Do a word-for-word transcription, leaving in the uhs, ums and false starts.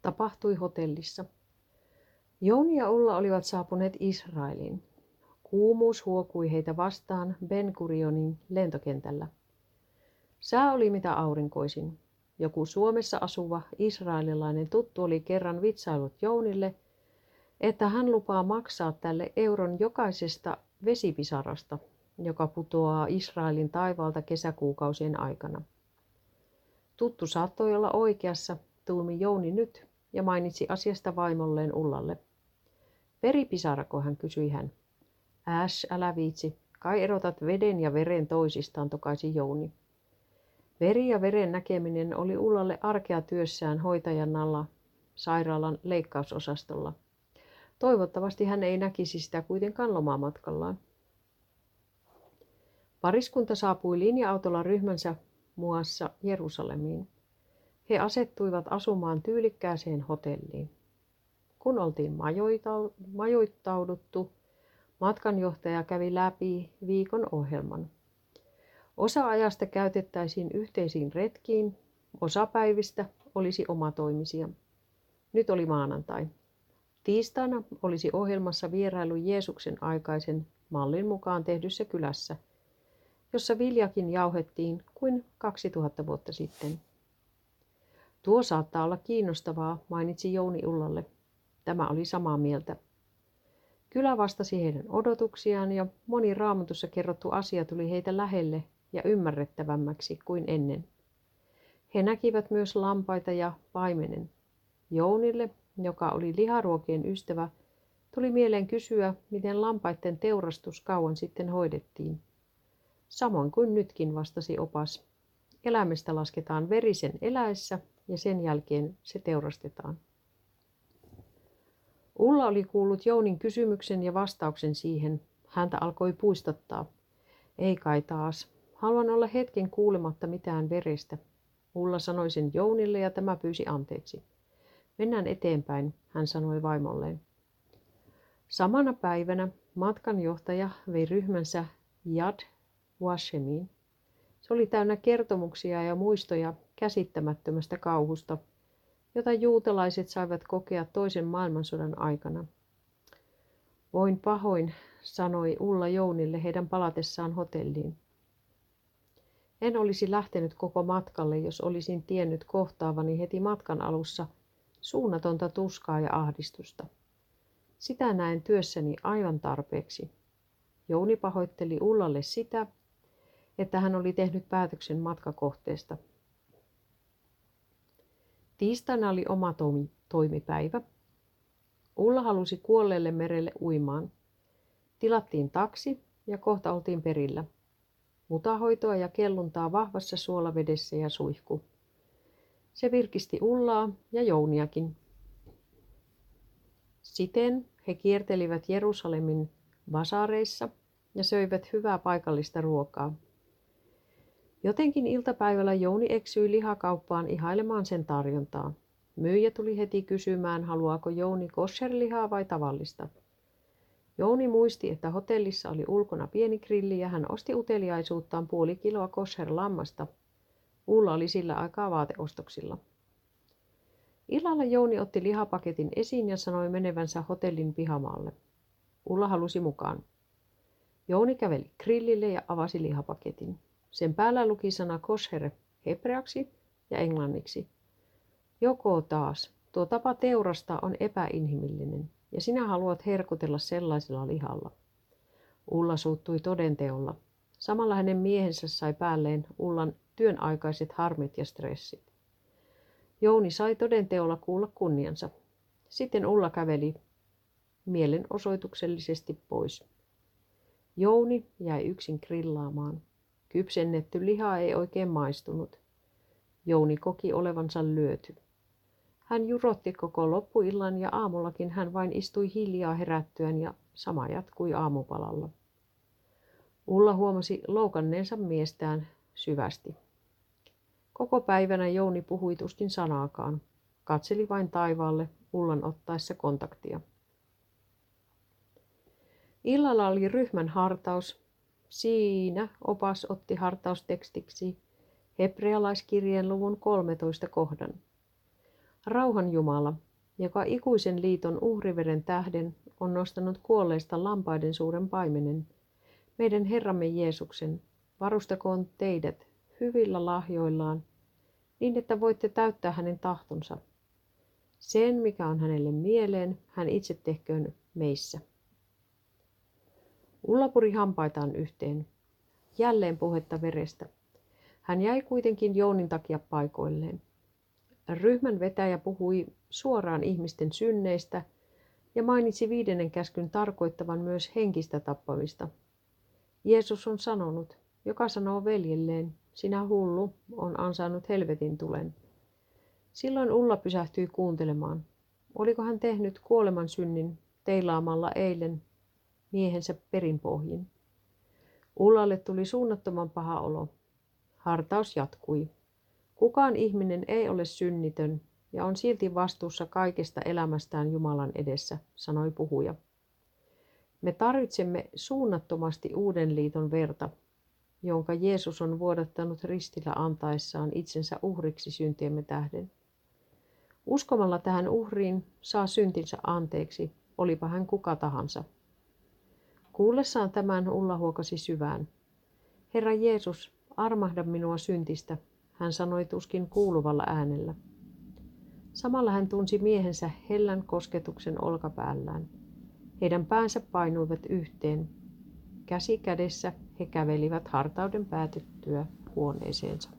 tapahtui hotellissa. Jouni ja Ulla olivat saapuneet Israeliin. Kuumuus huokui heitä vastaan Ben Gurionin lentokentällä. Sää oli mitä aurinkoisin. Joku Suomessa asuva israelilainen tuttu oli kerran vitsailut Jounille, että hän lupaa maksaa tälle euron jokaisesta vesipisarasta, joka putoaa Israelin taivaalta kesäkuukausien aikana. Tuttu saattoi olla oikeassa, tuumi Jouni nyt ja mainitsi asiasta vaimolleen Ullalle. Veripisarako, hän kysyi hän. Äs, älä viitsi, kai erotat veden ja veren toisistaan, tokaisi Jouni. Veri ja veren näkeminen oli Ullalle arkea työssään hoitajan alla sairaalan leikkausosastolla. Toivottavasti hän ei näkisi sitä kuitenkaan lomamatkallaan. Pariskunta saapui linja-autolla ryhmänsä muassa Jerusalemiin. He asettuivat asumaan tyylikkääseen hotelliin. Kun oltiin majoittauduttu, matkanjohtaja kävi läpi viikon ohjelman. Osa ajasta käytettäisiin yhteisiin retkiin, osa päivistä olisi omatoimisia. Nyt oli maanantai. Tiistaina olisi ohjelmassa vierailu Jeesuksen aikaisen mallin mukaan tehdyssä kylässä, jossa viljakin jauhettiin kuin kaksituhatta vuotta sitten. Tuo saattaa olla kiinnostavaa, mainitsi Jouni Ullalle. Tämä oli samaa mieltä. Kylä vastasi heidän odotuksiaan ja moni Raamatussa kerrottu asia tuli heitä lähelle ja ymmärrettävämmäksi kuin ennen. He näkivät myös lampaita ja paimenen. Jounille, joka oli liharuokien ystävä, tuli mieleen kysyä, miten lampaiden teurastus kauan sitten hoidettiin. Samoin kuin nytkin, vastasi opas. Eläimestä lasketaan verisen eläessä ja sen jälkeen se teurastetaan. Ulla oli kuullut Jounin kysymyksen ja vastauksen siihen. Häntä alkoi puistottaa. Ei kai taas. Haluan olla hetken kuulematta mitään verestä. Ulla sanoi sen Jounille ja tämä pyysi anteeksi. Mennään eteenpäin, hän sanoi vaimolleen. Samana päivänä matkanjohtaja vei ryhmänsä Yad Vashemiin. Se oli täynnä kertomuksia ja muistoja käsittämättömästä kauhusta, jota juutalaiset saivat kokea toisen maailmansodan aikana. Voin pahoin, sanoi Ulla Jounille heidän palatessaan hotelliin. En olisi lähtenyt koko matkalle, jos olisin tiennyt kohtaavani heti matkan alussa suunnatonta tuskaa ja ahdistusta. Sitä näen työssäni aivan tarpeeksi. Jouni pahoitteli Ullalle sitä, että hän oli tehnyt päätöksen matkakohteesta. Tiistaina oli oma toimipäivä. Ulla halusi kuolleelle merelle uimaan. Tilattiin taksi ja kohta oltiin perillä. Mutahoitoa ja kelluntaa vahvassa suolavedessä ja suihku. Se virkisti Ullaa ja Jouniakin. Siten he kiertelivät Jerusalemin basaareissa ja söivät hyvää paikallista ruokaa. Jotenkin iltapäivällä Jouni eksyi lihakauppaan ihailemaan sen tarjontaa. Myyjä tuli heti kysymään, haluaako Jouni kosherlihaa vai tavallista. Jouni muisti, että hotellissa oli ulkona pieni grilli ja hän osti uteliaisuuttaan puoli kiloa kosher-lammasta. Ulla oli sillä aikaa vaateostoksilla. Illalla Jouni otti lihapaketin esiin ja sanoi menevänsä hotellin pihamaalle. Ulla halusi mukaan. Jouni käveli grillille ja avasi lihapaketin. Sen päällä luki sana kosher hebreaksi ja englanniksi. Joko taas, tuo tapa teurastaa on epäinhimillinen ja sinä haluat herkutella sellaisella lihalla. Ulla suuttui todenteolla. Samalla hänen miehensä sai päälleen Ullan työn aikaiset harmit ja stressit. Jouni sai todenteolla kuulla kunniansa. Sitten Ulla käveli mielenosoituksellisesti pois. Jouni jäi yksin grillaamaan. Kypsennetty liha ei oikein maistunut. Jouni koki olevansa lyöty. Hän jurotti koko loppuillan ja aamullakin hän vain istui hiljaa herättyään ja sama jatkui aamupalalla. Ulla huomasi loukanneensa miestään syvästi. Koko päivänä Jouni puhui tuskin sanaakaan. Katseli vain taivaalle Ullan ottaessa kontaktia. Illalla oli ryhmän hartaus. Siinä opas otti hartaustekstiksi hebrealaiskirjeen luvun kolmetoista kohdan. Rauhan Jumala, joka ikuisen liiton uhriveren tähden on nostanut kuolleista lampaiden suuren paimenen, meidän Herramme Jeesuksen, varustakoon teidät hyvillä lahjoillaan, niin että voitte täyttää hänen tahtonsa. Sen, mikä on hänelle mieleen, hän itse tehköön meissä. Ulla puri hampaitaan yhteen. Jälleen puhetta verestä. Hän jäi kuitenkin Jounin takia paikoilleen. Ryhmän vetäjä puhui suoraan ihmisten synneistä ja mainitsi viidennen käskyn tarkoittavan myös henkistä tappamista. Jeesus on sanonut, joka sanoo veljelleen, sinä hullu, on ansainnut helvetin tulen. Silloin Ulla pysähtyi kuuntelemaan. Oliko hän tehnyt kuoleman synnin teilaamalla eilen miehensä perinpohjin? Ullalle tuli suunnattoman paha olo. Hartaus jatkui. Kukaan ihminen ei ole synnitön ja on silti vastuussa kaikesta elämästään Jumalan edessä, sanoi puhuja. Me tarvitsemme suunnattomasti uuden liiton verta, jonka Jeesus on vuodattanut ristillä antaessaan itsensä uhriksi syntiemme tähden. Uskomalla tähän uhriin saa syntinsä anteeksi, olipa hän kuka tahansa. Kuullessaan tämän Ulla huokasi syvään. Herra Jeesus, armahda minua syntistä, hän sanoi tuskin kuuluvalla äänellä. Samalla hän tunsi miehensä hellän kosketuksen olkapäällään. Heidän päänsä painuivat yhteen. Käsi kädessä he kävelivät hartauden päätyttyä huoneeseensa.